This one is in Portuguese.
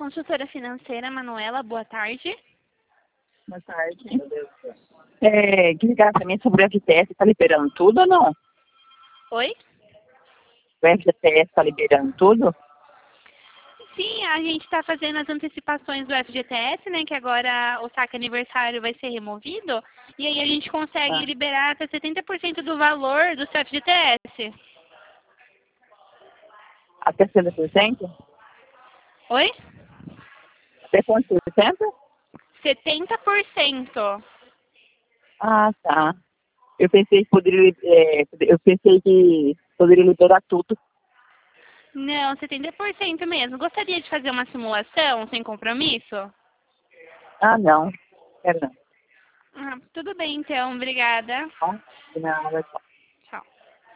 consultora financeira, Manuela, boa tarde. Boa tarde. Que ligar para mim sobre o FGTS, está liberando tudo ou não? Oi? O FGTS está liberando tudo? Sim, a gente está fazendo as antecipações do FGTS, né? Que agora o saque aniversário vai ser removido. E aí a gente consegue liberar até 70% do valor do seu FGTS. Até 100%? Oi? Até quanto por cento? 70%. Ah, tá. Eu pensei que poderia liberar tudo. Não, 70% mesmo. Gostaria de fazer uma simulação sem compromisso? Ah, não. Quero não. Tudo bem, então. Obrigada. Tá? De nada, tchau.